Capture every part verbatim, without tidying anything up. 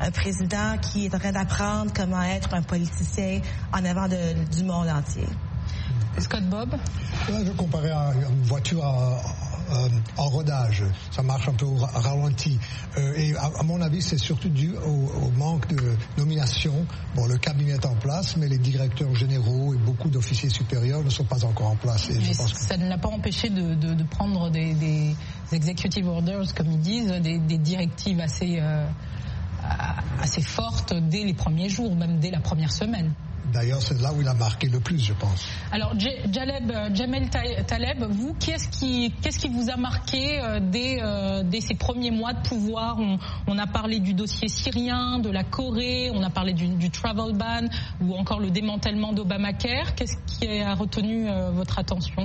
un président qui est en train d'apprendre comment être un politicien en avant de, du monde entier. Scott Bob? Là, je comparais à une voiture à, à, en rodage. Ça marche un peu au ralenti. Euh, et à, à mon avis, c'est surtout dû au, au manque de nomination. Bon, le cabinet est en place, mais les directeurs généraux et beaucoup d'officiers supérieurs ne sont pas encore en place. Et je pense que... Ça ne l'a pas empêché de, de, de prendre des, des executive orders, comme ils disent, des, des directives assez, euh, assez fortes dès les premiers jours, même dès la première semaine. D'ailleurs, c'est là où il a marqué le plus, je pense. Alors, Jaleb, Jamel Taleb, vous, qu'est-ce qui, qu'est-ce qui vous a marqué euh, dès, euh, dès ces premiers mois de pouvoir? on, on a parlé du dossier syrien, de la Corée, on a parlé du, du travel ban ou encore le démantèlement d'Obamacare. Qu'est-ce qui a retenu euh, votre attention?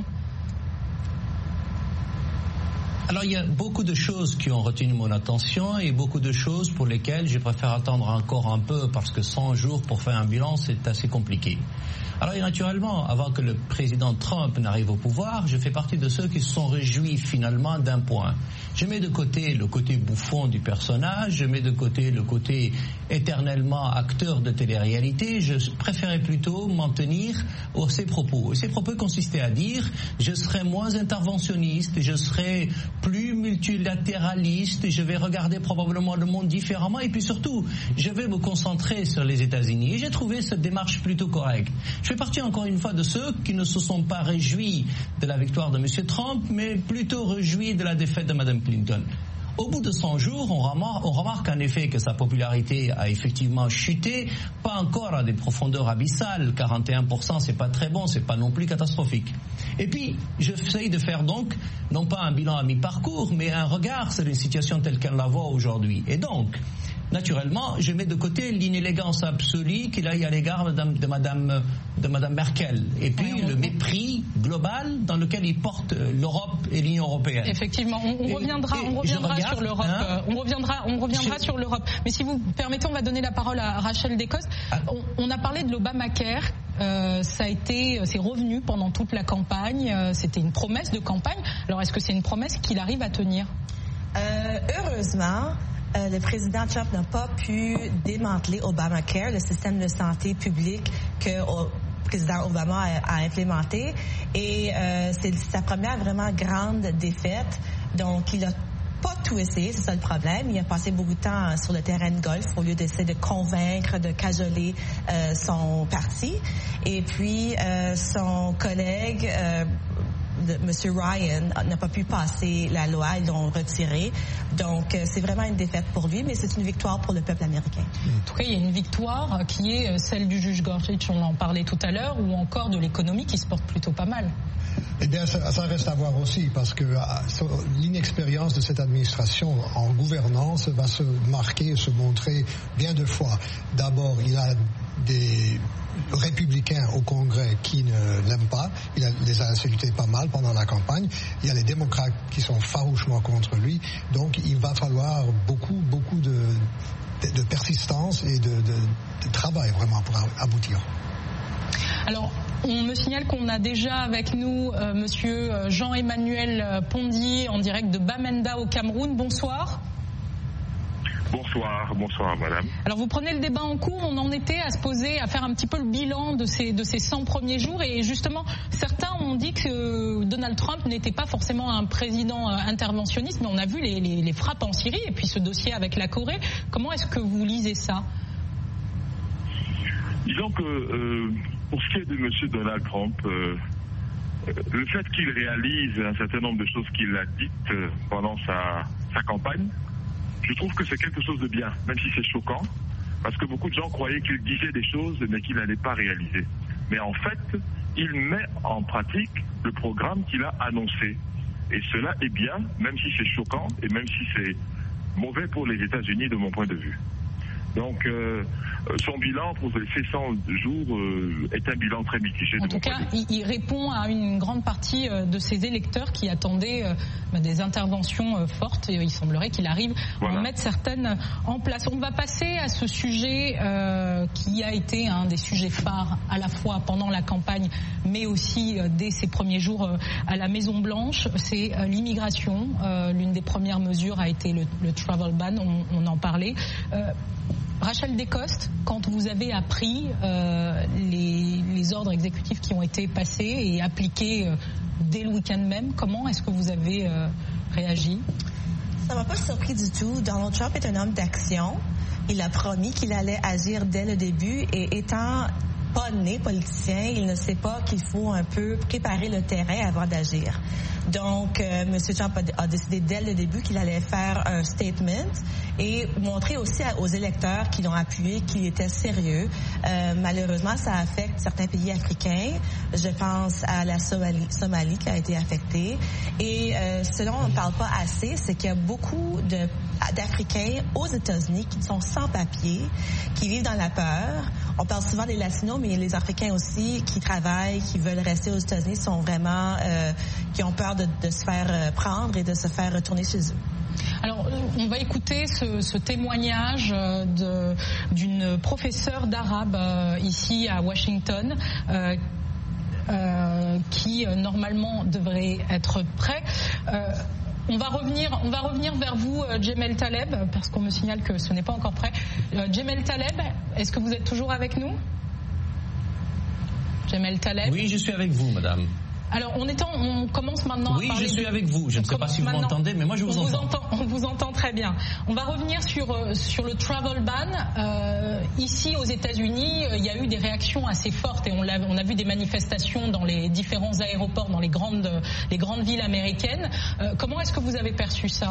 Alors, il y a beaucoup de choses qui ont retenu mon attention et beaucoup de choses pour lesquelles je préfère attendre encore un peu parce que cent jours pour faire un bilan, c'est assez compliqué. Alors, naturellement, avant que le président Trump n'arrive au pouvoir, je fais partie de ceux qui se sont réjouis finalement d'un point. Je mets de côté le côté bouffon du personnage, je mets de côté le côté éternellement acteur de télé-réalité. Je préférais plutôt m'en tenir à ses propos. Et ses propos consistaient à dire je serai moins interventionniste, je serai plus multilatéraliste, je vais regarder probablement le monde différemment et puis surtout, je vais me concentrer sur les États-Unis. Et j'ai trouvé cette démarche plutôt correcte. Je fais partie encore une fois de ceux qui ne se sont pas réjouis de la victoire de M. Trump, mais plutôt réjouis de la défaite de Mme Clinton. Au bout de cent jours, on remarque, on remarque en effet que sa popularité a effectivement chuté, pas encore à des profondeurs abyssales, quarante et un pour cent c'est pas très bon, c'est pas non plus catastrophique. Et puis, j'essaye de faire donc, non pas un bilan à mi-parcours, mais un regard sur une situation telle qu'elle la voit aujourd'hui. Et donc, naturellement, je mets de côté l'inélégance absolue qu'il a à l'égard de, de, Madame, de Madame Merkel. Et puis oui, on... le mépris global dans lequel il porte l'Europe et l'Union européenne. Effectivement, on, on reviendra, et, on reviendra regarde, sur l'Europe. Hein, on reviendra, on reviendra je... sur l'Europe. Mais si vous permettez, on va donner la parole à Rachel Descostes. Ah. On, on a parlé de l'Obamacare. Euh, ça a été, c'est revenu pendant toute la campagne. Euh, c'était une promesse de campagne. Alors, est-ce que c'est une promesse qu'il arrive à tenir? euh, Heureusement. Euh, le président Trump n'a pas pu démanteler Obamacare, le système de santé publique que le président Obama a, a implémenté. Et euh, c'est sa première vraiment grande défaite. Donc, il a pas tout essayé, c'est ça le problème. Il a passé beaucoup de temps sur le terrain de golf au lieu d'essayer de convaincre, de cajoler euh, son parti. Et puis, euh, son collègue... Euh, M. Ryan n'a pas pu passer la loi, ils l'ont retiré. Donc, c'est vraiment une défaite pour lui, mais c'est une victoire pour le peuple américain. En tout cas, il y a une victoire qui est celle du juge Gorsuch, on en parlait tout à l'heure, ou encore de l'économie qui se porte plutôt pas mal. Eh bien, ça, ça reste à voir aussi, parce que l'inexpérience de cette administration en gouvernance va se marquer et se montrer bien deux fois. D'abord, il a des républicains au Congrès qui ne l'aiment pas. Il a, les a insultés pas mal pendant la campagne. Il y a les démocrates qui sont farouchement contre lui. Donc, il va falloir beaucoup, beaucoup de, de, de persistance et de, de, de travail vraiment pour aboutir. Alors, on me signale qu'on a déjà avec nous euh, monsieur Jean-Emmanuel Pondy en direct de Bamenda au Cameroun. Bonsoir. Bonsoir, bonsoir madame. Alors vous prenez le débat en cours, on en était à se poser, à faire un petit peu le bilan de ces, de ces cent premiers jours et justement certains ont dit que Donald Trump n'était pas forcément un président interventionniste, mais on a vu les, les, les frappes en Syrie et puis ce dossier avec la Corée. Comment est-ce que vous lisez ça? Disons que euh, pour ce qui est de M. Donald Trump, euh, le fait qu'il réalise un certain nombre de choses qu'il a dites pendant sa, sa campagne, je trouve que c'est quelque chose de bien, même si c'est choquant, parce que beaucoup de gens croyaient qu'il disait des choses, mais qu'il n'allait pas réaliser. Mais en fait, il met en pratique le programme qu'il a annoncé. Et cela est bien, même si c'est choquant, et même si c'est mauvais pour les États-Unis de mon point de vue. Donc, euh, son bilan pour ces cent jours euh, est un bilan très mitigé. En tout cas, il, il répond à une grande partie de ses électeurs qui attendaient euh, des interventions euh, fortes. Et il semblerait qu'il arrive voilà. à en mettre certaines en place. On va passer à ce sujet euh, qui a été un des sujets phares à la fois pendant la campagne, mais aussi euh, dès ses premiers jours euh, à la Maison-Blanche. C'est euh, l'immigration. Euh, l'une des premières mesures a été le, le travel ban. On, on en parlait. Euh, Rachel Descostes, quand vous avez appris euh, les, les ordres exécutifs qui ont été passés et appliqués euh, dès le week-end même, comment est-ce que vous avez euh, réagi? Ça m'a pas surpris du tout. Donald Trump est un homme d'action. Il a promis qu'il allait agir dès le début et étant pas né politicien, il ne sait pas qu'il faut un peu préparer le terrain avant d'agir. Donc, euh, M. Trump a, a décidé dès le début qu'il allait faire un statement et montrer aussi à, aux électeurs qui l'ont appuyé qu'il était sérieux. Euh, malheureusement, ça affecte certains pays africains. Je pense à la Somalie, Somalie qui a été affectée. Et euh, ce dont on ne parle pas assez, c'est qu'il y a beaucoup de, d'Africains aux États-Unis qui sont sans papier, qui vivent dans la peur. On parle souvent des Latinos, mais les Africains aussi qui travaillent, qui veulent rester aux États-Unis, sont vraiment, euh, qui ont peur de, de se faire euh, prendre et de se faire retourner chez eux. Alors, on va écouter ce, ce témoignage de, d'une professeure d'arabe euh, ici à Washington, euh, euh, qui euh, normalement devrait être prêt. Euh, On va revenir, on va revenir vers vous, euh, Jemel Taleb, parce qu'on me signale que ce n'est pas encore prêt. Euh, Jemel Taleb, est-ce que vous êtes toujours avec nous? Jemel Taleb. Oui, je suis avec vous, madame. Alors, on, est en, on commence maintenant oui, à parler... Oui, je suis de... avec vous. Je ne sais pas si vous maintenant. m'entendez, mais moi je vous, on entends. Vous entend. On vous entend très bien. On va revenir sur, sur le travel ban. Euh, ici, aux États-Unis, il y a eu des réactions assez fortes et on a, on a vu des manifestations dans les différents aéroports, dans les grandes, les grandes villes américaines. Euh, comment est-ce que vous avez perçu ça ?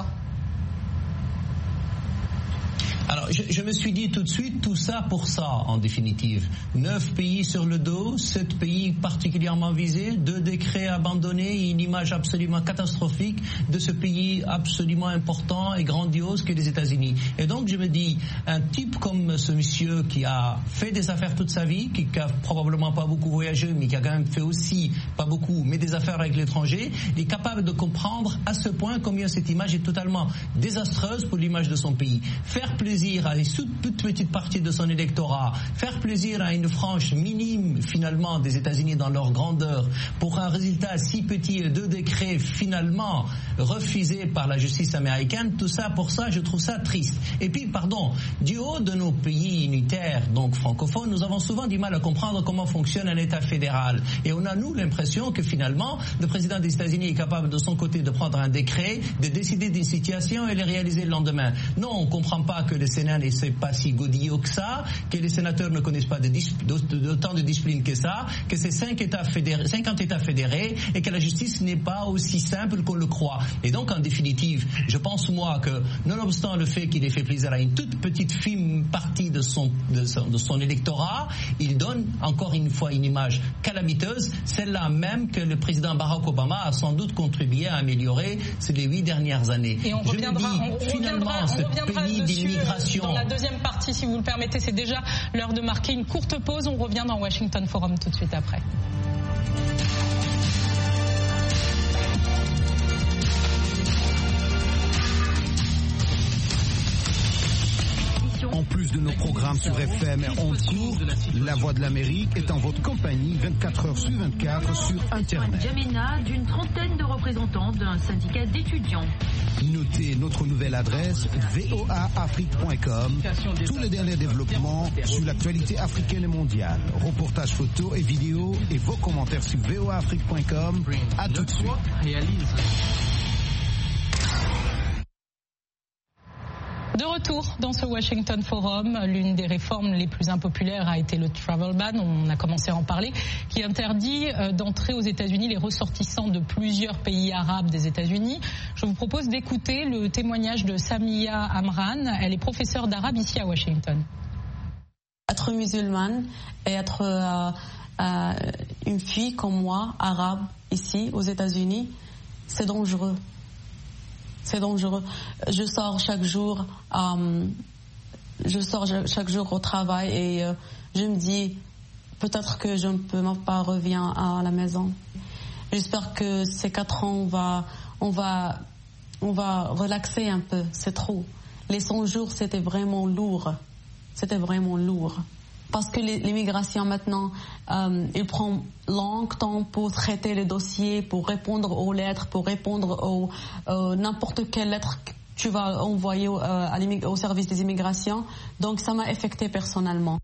Alors, je, je me suis dit tout de suite, tout ça pour ça, en définitive. Neuf pays sur le dos, sept pays particulièrement visés, deux décrets abandonnés, une image absolument catastrophique de ce pays absolument important et grandiose que les États-Unis. Et donc, je me dis, un type comme ce monsieur qui a fait des affaires toute sa vie, qui a probablement pas beaucoup voyagé, mais qui a quand même fait aussi, pas beaucoup, mais des affaires avec l'étranger, il est capable de comprendre à ce point combien cette image est totalement désastreuse pour l'image de son pays. Faire plaisir à une toute petite partie de son électorat, faire plaisir à une frange minime finalement des États-Unis dans leur grandeur, pour un résultat si petit et deux décrets finalement refusés par la justice américaine, tout ça pour ça je trouve ça triste. Et puis pardon, du haut de nos pays unitaires, donc francophones, nous avons souvent du mal à comprendre comment fonctionne un État fédéral. Et on a nous l'impression que finalement le président des États-Unis est capable de son côté de prendre un décret, de décider d'une situation et le réaliser le lendemain. Non, on ne comprend pas que le Sénat n'est pas si godillot que ça, que les sénateurs ne connaissent pas d'autant de discipline que ça, que c'est cinq États fédérés, cinquante États fédérés et que la justice n'est pas aussi simple qu'on le croit. Et donc, en définitive, je pense moi que, nonobstant le fait qu'il ait fait plaisir à une toute petite fine partie de son, de son, de son électorat, il donne encore une fois une image calamiteuse, celle-là même que le président Barack Obama a sans doute contribué à améliorer ces les huit dernières années. Et on je reviendra, me dis, on, on finalement, reviendra, ce on reviendra pays d'immigration. Dans la deuxième partie, si vous le permettez, c'est déjà l'heure de marquer une courte pause. On revient dans Washington Forum tout de suite après. En plus de nos programmes sur F M et ondes courtes, La Voix de l'Amérique est en votre compagnie vingt-quatre heures sur vingt-quatre sur Internet. N'Djamena, d'une trentaine de représentants d'un syndicat d'étudiants. Notez notre nouvelle adresse v o a afrique point com. Tous les derniers développements sur l'actualité africaine et mondiale. Reportages photos et vidéos et vos commentaires sur v o a afrique point com. À tout de suite. De retour dans ce Washington Forum, l'une des réformes les plus impopulaires a été le travel ban, on a commencé à en parler, qui interdit d'entrer aux États-Unis les ressortissants de plusieurs pays arabes des États-Unis. Je vous propose d'écouter le témoignage de Samia Amran, elle est professeure d'arabe ici à Washington. Être musulmane et être euh, euh, une fille comme moi, arabe, ici aux États-Unis, c'est dangereux. C'est dangereux. Je sors chaque jour, euh, je sors chaque jour au travail et euh, je me dis peut-être que je ne peux même pas revenir à la maison. J'espère que ces quatre ans on va, on va, on va relaxer un peu. C'est trop. Les cent jours c'était vraiment lourd. C'était vraiment lourd. Parce que l'immigration maintenant, euh, il prend longtemps pour traiter les dossiers, pour répondre aux lettres, pour répondre aux, aux n'importe quelle lettre tu vas envoyer euh, à au service des immigrations. Donc ça m'a affecté personnellement.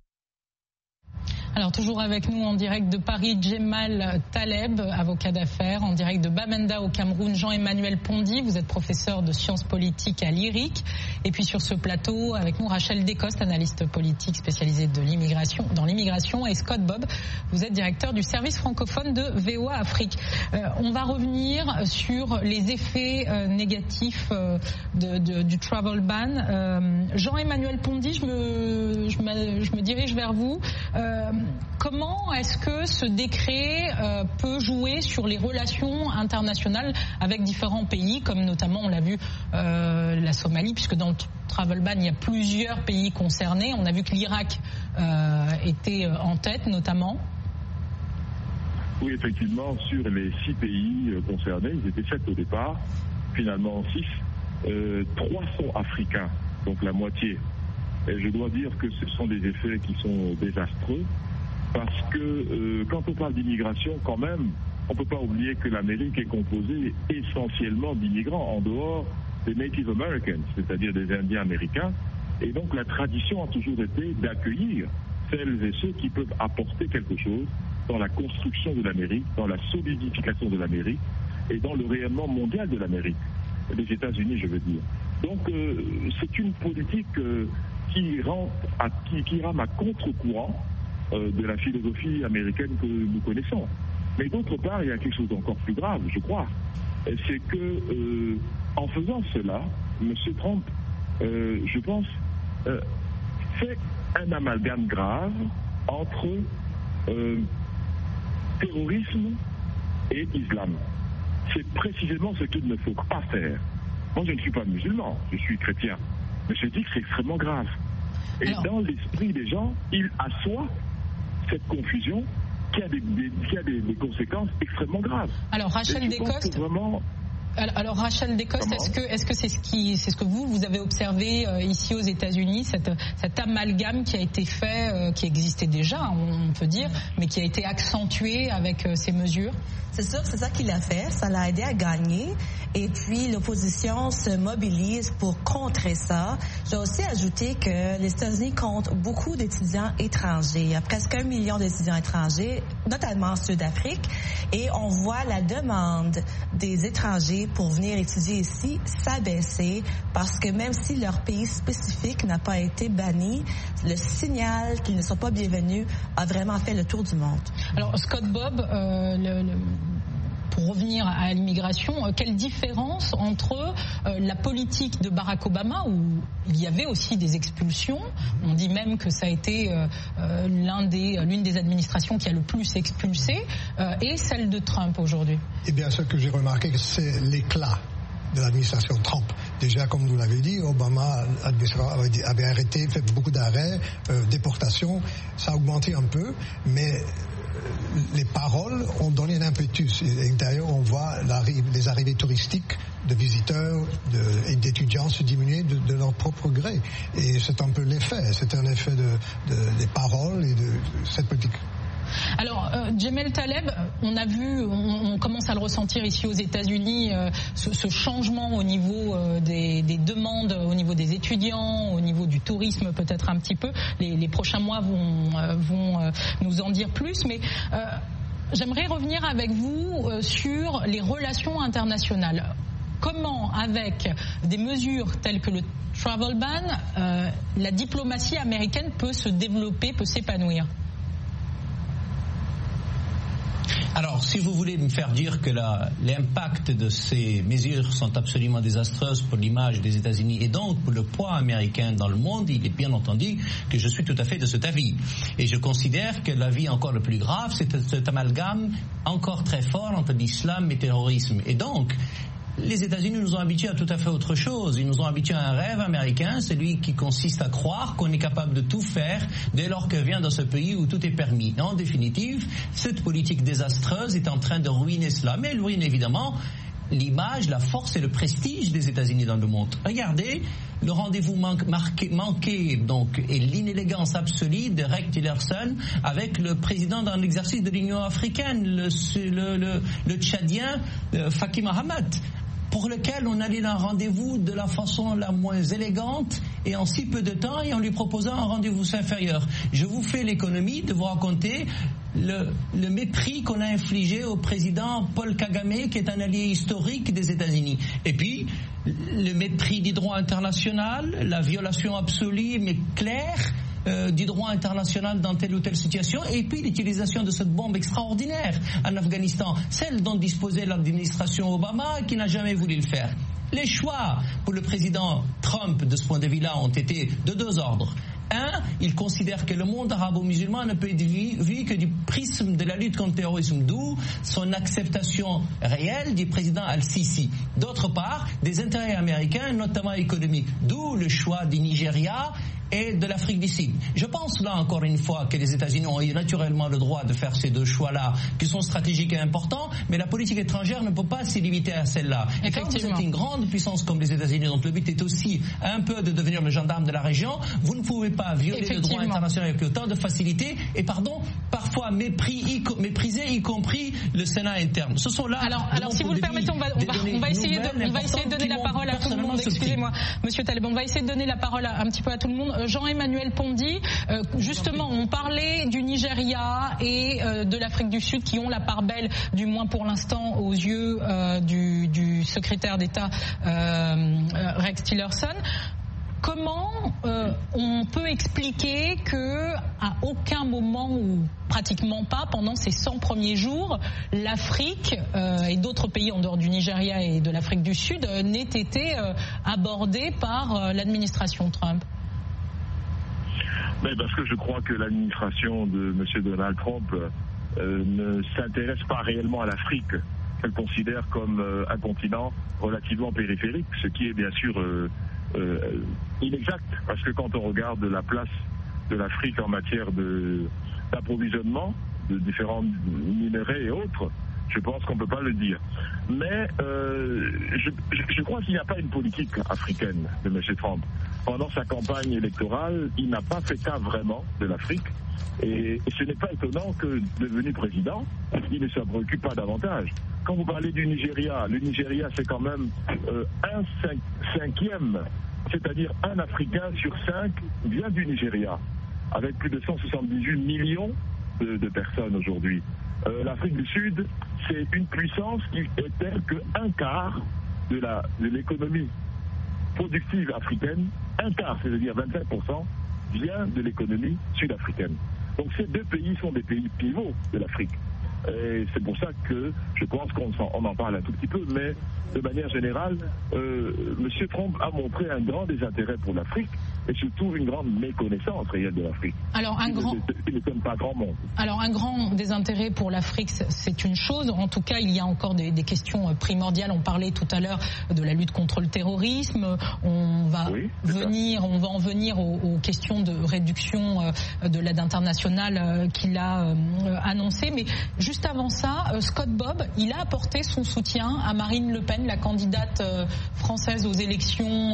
Alors toujours avec nous en direct de Paris, Jemal Taleb, avocat d'affaires, en direct de Bamenda au Cameroun, Jean-Emmanuel Pondy, vous êtes professeur de sciences politiques à l'I R I C, et puis sur ce plateau avec nous Rachel Descostes, analyste politique spécialisée de l'immigration, dans l'immigration, et Scott Bobb, vous êtes directeur du service francophone de V O A Afrique. Euh, on va revenir sur les effets euh, négatifs euh, de, de, du travel ban. Euh, Jean-Emmanuel Pondy, je me, je, me, je me dirige vers vous. Euh, Comment est-ce que ce décret euh, peut jouer sur les relations internationales avec différents pays, comme notamment, on l'a vu, euh, la Somalie, puisque dans le travel ban, il y a plusieurs pays concernés. On a vu que l'Irak euh, était en tête, notamment. Oui, effectivement, sur les six pays concernés, ils étaient sept au départ, finalement six. Euh, trois sont africains, donc la moitié. Et je dois dire que ce sont des effets qui sont désastreux. Parce que euh, quand on parle d'immigration, quand même, on ne peut pas oublier que l'Amérique est composée essentiellement d'immigrants en dehors des Native Americans, c'est-à-dire des Indiens américains. Et donc la tradition a toujours été d'accueillir celles et ceux qui peuvent apporter quelque chose dans la construction de l'Amérique, dans la solidification de l'Amérique et dans le rayonnement mondial de l'Amérique, des États-Unis, je veux dire. Donc euh, c'est une politique euh, qui, rend à, qui, qui rame à contre-courant de la philosophie américaine que nous connaissons. Mais d'autre part, il y a quelque chose d'encore plus grave, je crois. C'est que, euh, en faisant cela, M. Trump, euh, je pense, euh, fait un amalgame grave entre euh, terrorisme et islam. C'est précisément ce qu'il ne faut pas faire. Moi, je ne suis pas musulman, je suis chrétien. Mais je dis que c'est extrêmement grave. Et Alors... dans l'esprit des gens, il assoit cette confusion qui a des, des, qui a des, des conséquences extrêmement graves. Alors Rachel Descostes, vraiment... alors, alors Rachel Descostes, est-ce que est-ce que c'est ce qui c'est ce que vous vous avez observé euh, ici aux États-Unis, cette, cet amalgame qui a été fait, euh, qui existait déjà, on peut dire, mais qui a été accentué avec euh, ces mesures? C'est sûr que c'est ça qu'il a fait, ça l'a aidé à gagner. Et puis, l'opposition se mobilise pour contrer ça. Je dois aussi ajouter que les États-Unis comptent beaucoup d'étudiants étrangers. Il y a presque un million d'étudiants étrangers, notamment en Sud-Afrique. Et on voit la demande des étrangers pour venir étudier ici s'abaisser parce que même si leur pays spécifique n'a pas été banni, le signal qu'ils ne sont pas bienvenus a vraiment fait le tour du monde. Alors, Scott Bobb, euh, le, le... pour revenir à l'immigration, quelle différence entre euh, la politique de Barack Obama, où il y avait aussi des expulsions, on dit même que ça a été euh, euh, l'un des, l'une des administrations qui a le plus expulsé, euh, et celle de Trump aujourd'hui? Eh bien, ce que j'ai remarqué, c'est l'éclat de l'administration Trump. Déjà, comme vous l'avez dit, Obama avait arrêté, fait beaucoup d'arrêts, euh, déportations, ça a augmenté un peu, mais les paroles ont donné un impetus. Et d'ailleurs, on voit les arrivées touristiques de visiteurs de, et d'étudiants se diminuer de, de leur propre gré. Et c'est un peu l'effet. C'est un effet de, de, des paroles et de, de cette politique. Alors, euh, Jemal Taleb, on a vu, on, on commence à le ressentir ici aux États-Unis, euh, ce, ce changement au niveau euh, des, des demandes, au niveau des étudiants, au niveau du tourisme peut-être un petit peu. Les, les prochains mois vont, euh, vont euh, nous en dire plus, mais euh, j'aimerais revenir avec vous euh, sur les relations internationales. Comment, avec des mesures telles que le travel ban, euh, la diplomatie américaine peut se développer, peut s'épanouir? Alors, si vous voulez me faire dire que la, l'impact de ces mesures sont absolument désastreuses pour l'image des États-Unis et donc pour le poids américain dans le monde, il est bien entendu que je suis tout à fait de cet avis. Et je considère que l'avis encore le plus grave, c'est cet amalgame encore très fort entre l'islam et le terrorisme. Et donc, les États-Unis nous ont habitués à tout à fait autre chose. Ils nous ont habitués à un rêve américain, celui qui consiste à croire qu'on est capable de tout faire dès lors que vient dans ce pays où tout est permis. En définitive, cette politique désastreuse est en train de ruiner cela. Mais elle ruine évidemment l'image, la force et le prestige des États-Unis dans le monde. Regardez le rendez-vous manqué, marqué, manqué donc, et l'inélégance absolue de Rex Tillerson avec le président dans l'exercice de l'Union africaine, le, le, le, le Tchadien euh, Faki Mahamat. pour lequel on allait à un rendez-vous de la façon la moins élégante et en si peu de temps et en lui proposant un rendez-vous inférieur. Je vous fais l'économie de vous raconter le, le mépris qu'on a infligé au président Paul Kagame, qui est un allié historique des États-Unis. Et puis, le mépris du droit international, la violation absolue mais claire Euh, du droit international dans telle ou telle situation, et puis l'utilisation de cette bombe extraordinaire en Afghanistan, celle dont disposait l'administration Obama, qui n'a jamais voulu le faire. Les choix pour le président Trump de ce point de vue-là ont été de deux ordres. Un, il considère que le monde arabo-musulman ne peut être vu, vu que du prisme de la lutte contre le terrorisme, d'où son acceptation réelle du président Al-Sisi. D'autre part, des intérêts américains, notamment économiques, d'où le choix du Nigeria et de l'Afrique du Sud. Je pense là encore une fois que les États-Unis ont eu naturellement le droit de faire ces deux choix-là, qui sont stratégiques et importants, mais la politique étrangère ne peut pas s'y limiter à celle-là. Et quand vous êtes une grande puissance comme les États-Unis, dont le but est aussi un peu de devenir le gendarme de la région, vous ne pouvez pas violer le droit international avec autant de facilité et, pardon, parfois mépris, mépriser y compris le Sénat interne. Ce sont là. Alors, alors si vous le permettez, on va, on va, on va essayer de, on va essayer de donner la parole à tout le monde. Excusez-moi, Monsieur Taleb, on va essayer de donner la parole à, un petit peu à tout le monde. Jean-Emmanuel Pondy, euh, justement, on parlait du Nigeria et euh, de l'Afrique du Sud qui ont la part belle, du moins pour l'instant, aux yeux euh, du, du secrétaire d'État euh, Rex Tillerson. Comment euh, on peut expliquer que à aucun moment, ou pratiquement pas, pendant ces cent premiers jours, l'Afrique euh, et d'autres pays en dehors du Nigeria et de l'Afrique du Sud euh, n'aient été euh, abordés par euh, l'administration Trump? Mais parce que je crois que l'administration de M. Donald Trump euh, ne s'intéresse pas réellement à l'Afrique. Elle considère comme euh, un continent relativement périphérique, ce qui est bien sûr euh, euh, inexact. Parce que quand on regarde la place de l'Afrique en matière de, d'approvisionnement de différents minerais et autres, je pense qu'on ne peut pas le dire. Mais euh, je, je, je crois qu'il n'y a pas une politique africaine de M. Trump. Pendant sa campagne électorale, il n'a pas fait cas vraiment de l'Afrique. Et, et ce n'est pas étonnant que, devenu président, il ne se préoccupe pas davantage. Quand vous parlez du Nigeria, le Nigeria, c'est quand même euh, un cinq, cinquième, c'est-à-dire un Africain sur cinq vient du Nigeria, avec plus de cent soixante-dix-huit millions de, de personnes aujourd'hui. Euh, L'Afrique du Sud, c'est une puissance qui est telle qu'un quart de, la, de l'économie productive africaine, un quart, c'est-à-dire vingt-cinq pour cent, vient de l'économie sud-africaine. Donc ces deux pays sont des pays pivots de l'Afrique. Et c'est pour ça que je pense qu'on en, on en parle un tout petit peu, mais de manière générale, euh, M. Trump a montré un grand désintérêt pour l'Afrique et surtout une grande méconnaissance réelle de l'Afrique. Alors un grand, il ne donne pas grand monde. Alors un grand désintérêt pour l'Afrique, c'est une chose. En tout cas, il y a encore des, des questions primordiales. On parlait tout à l'heure de la lutte contre le terrorisme. On va oui, venir, on va en venir aux, aux questions de réduction de l'aide internationale qu'il a annoncé. Mais juste avant ça, Scott Bobb, il a apporté son soutien à Marine Le Pen, la candidate française aux élections.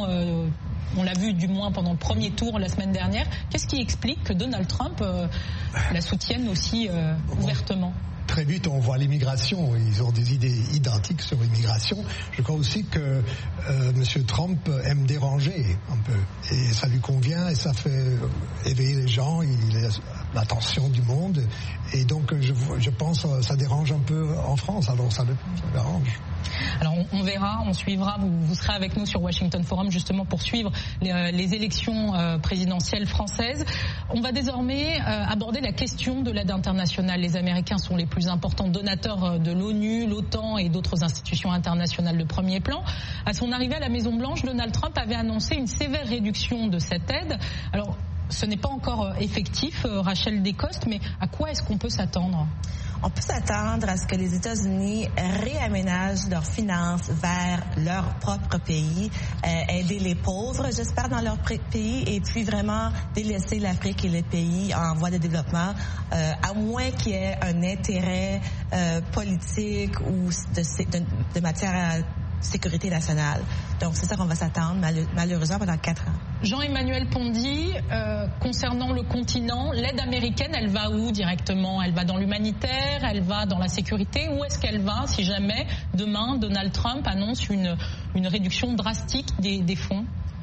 On l'a vu du moins pendant le premier tour la semaine dernière. Qu'est-ce qui explique que Donald Trump euh, la soutienne aussi euh, ouvertement? Très vite, on voit l'immigration. Ils ont des idées identiques sur l'immigration. Je crois aussi que euh, M. Trump aime déranger un peu. Et ça lui convient et ça fait éveiller les gens. Il a l'attention du monde. Et donc, je, je pense que ça dérange un peu en France. Alors, ça le ça dérange. Alors on, on verra, on suivra, vous, vous serez avec nous sur Washington Forum justement pour suivre les, les élections euh, présidentielles françaises. On va désormais euh, aborder la question de l'aide internationale. Les Américains sont les plus importants donateurs de l'ONU, l'OTAN et d'autres institutions internationales de premier plan. À son arrivée à la Maison-Blanche, Donald Trump avait annoncé une sévère réduction de cette aide. Alors ce n'est pas encore effectif, Rachel Descostes, mais à quoi est-ce qu'on peut s'attendre? On peut s'attendre à ce que les États-Unis réaménagent leurs finances vers leur propre pays, euh, aider les pauvres, j'espère, dans leur pays, et puis vraiment délaisser l'Afrique et les pays en voie de développement, euh, à moins qu'il y ait un intérêt euh, politique ou de, de, de matière à sécurité nationale. Donc, c'est ça qu'on va s'attendre, malheureusement, pendant quatre ans. Jean-Emmanuel Pondy, euh, concernant le continent, l'aide américaine, elle va où directement? Elle va dans l'humanitaire, elle va dans la sécurité? Où est-ce qu'elle va si jamais, demain, Donald Trump annonce une, une réduction drastique des, des fonds?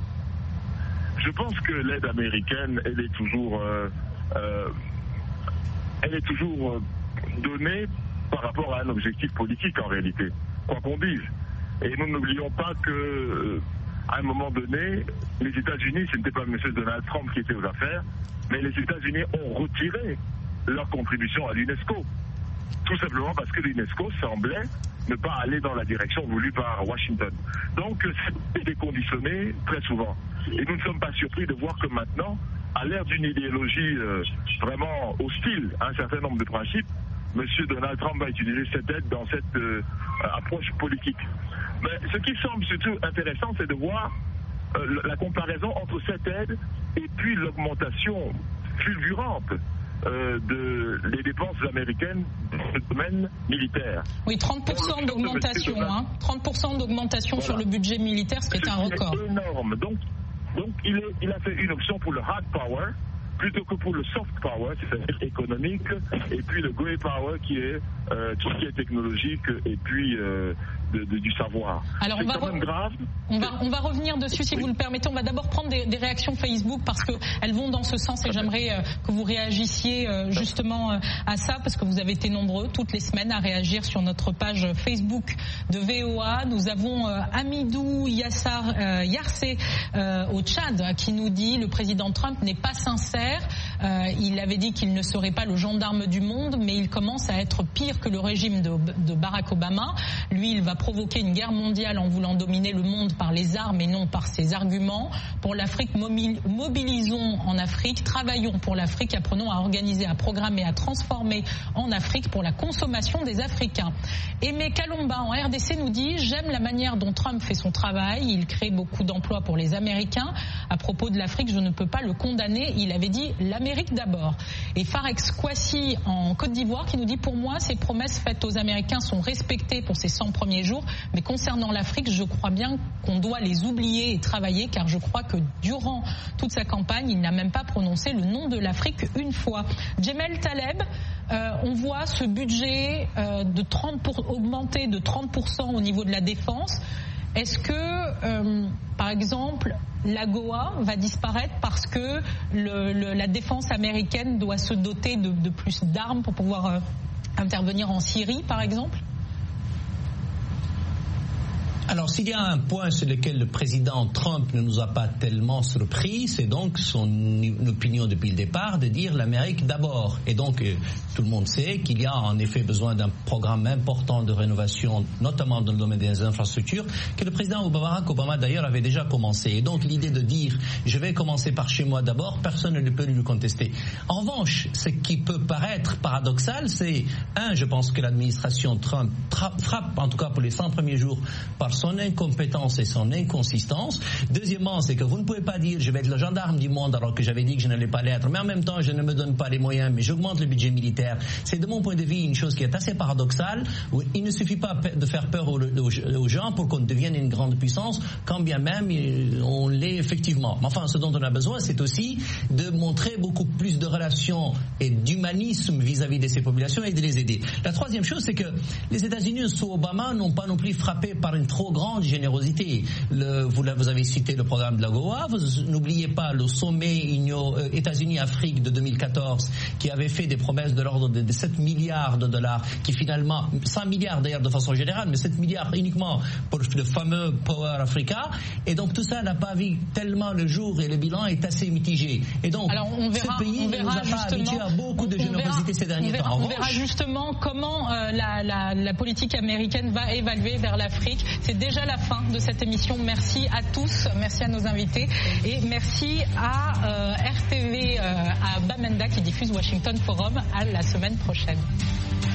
Je pense que l'aide américaine, elle est toujours, euh, euh, elle est toujours euh, donnée par rapport à un objectif politique en réalité, quoi qu'on dise. Et nous n'oublions pas que, euh, à un moment donné, les États-Unis, ce n'était pas M. Donald Trump qui était aux affaires, mais les États-Unis ont retiré leur contribution à l'UNESCO. Tout simplement parce que l'UNESCO semblait ne pas aller dans la direction voulue par Washington. Donc, c'est déconditionné très souvent. Et nous ne sommes pas surpris de voir que maintenant, à l'ère d'une idéologie euh, vraiment hostile à un certain nombre de principes, M. Donald Trump va utiliser cette aide dans cette euh, approche politique. Mais ce qui semble surtout intéressant, c'est de voir euh, la comparaison entre cette aide et puis l'augmentation fulgurante euh, de, des dépenses américaines dans le domaine militaire. Oui, trente pour cent d'augmentation, hein, trente pour cent d'augmentation voilà. Sur le budget militaire, ce qui est un record. C'est énorme. Donc, donc il, est, il a fait une option pour le hard power plutôt que pour le soft power, c'est-à-dire économique, et puis le grey power qui est euh, tout ce qui est technologique et puis euh, de, de, du savoir. Alors on va, quand même grave. On va, on va revenir dessus si oui. vous le permettez. On va d'abord prendre des, des réactions Facebook parce qu'elles vont dans ce sens et j'aimerais euh, que vous réagissiez euh, justement euh, à ça parce que vous avez été nombreux toutes les semaines à réagir sur notre page Facebook de V O A. Nous avons euh, Amidou Yassar euh, Yarsé euh, au Tchad qui nous dit le président Trump n'est pas sincère. Euh, il avait dit qu'il ne serait pas le gendarme du monde, mais il commence à être pire que le régime de, de Barack Obama. Lui, il va provoquer une guerre mondiale en voulant dominer le monde par les armes et non par ses arguments. Pour l'Afrique, mobilisons en Afrique, travaillons pour l'Afrique, apprenons à organiser, à programmer, à transformer en Afrique pour la consommation des Africains. Aimé Kalomba en R D C nous dit « J'aime la manière dont Trump fait son travail, il crée beaucoup d'emplois pour les Américains. À propos de l'Afrique, je ne peux pas le condamner, il avait dit l'Amérique d'abord. » Et Farex Kwasi en Côte d'Ivoire qui nous dit « Pour moi, ces promesses faites aux Américains sont respectées pour ces cent premiers jours, mais concernant l'Afrique, je crois bien qu'on doit les oublier et travailler car je crois que durant toute sa campagne, il n'a même pas prononcé le nom de l'Afrique une fois. » Djemel Taleb, euh, on voit ce budget euh, de trente pour, augmenter de trente pour cent au niveau de la défense. Est-ce que, euh, par exemple, l'AGOA va disparaître parce que le, le, la défense américaine doit se doter de, de plus d'armes pour pouvoir euh, intervenir en Syrie, par exemple ? Alors, s'il y a un point sur lequel le président Trump ne nous a pas tellement surpris, c'est donc son opinion depuis le départ de dire l'Amérique d'abord. Et donc, euh, tout le monde sait qu'il y a en effet besoin d'un programme important de rénovation, notamment dans le domaine des infrastructures, que le président Barack Obama d'ailleurs avait déjà commencé. Et donc, l'idée de dire je vais commencer par chez moi d'abord, personne ne peut lui contester. En revanche, ce qui peut paraître paradoxal, c'est, un, je pense que l'administration Trump frappe, en tout cas pour les cent premiers jours, par son incompétence et son inconsistance. Deuxièmement, c'est que vous ne pouvez pas dire je vais être le gendarme du monde alors que j'avais dit que je n'allais pas l'être, mais en même temps je ne me donne pas les moyens, mais j'augmente le budget militaire. C'est de mon point de vue une chose qui est assez paradoxale, où il ne suffit pas de faire peur aux, aux, aux gens pour qu'on devienne une grande puissance, quand bien même on l'est effectivement. Mais enfin, ce dont on a besoin, c'est aussi de montrer beaucoup plus de relations et d'humanisme vis-à-vis de ces populations et de les aider. La troisième chose, c'est que les États-Unis sous Obama n'ont pas non plus frappé par une trop grande générosité. Le, vous, vous avez cité le programme de l'AGOA, vous n'oubliez pas le sommet euh, États-Unis-Afrique de deux mille quatorze qui avait fait des promesses de l'ordre de, de sept milliards de dollars, qui finalement, cinq milliards d'ailleurs de façon générale, mais sept milliards uniquement pour le fameux Power Africa, et donc tout ça n'a pas vu tellement le jour et le bilan est assez mitigé. Et donc, alors on verra, ce pays on verra nous a pas habitué à beaucoup de générosité ces derniers on verra, temps. En on verra justement comment euh, la, la, la politique américaine va évaluer vers l'Afrique. C'est déjà la fin de cette émission. Merci à tous, merci à nos invités et merci à euh, R T V, euh, à Bamenda qui diffuse Washington Forum. À la semaine prochaine.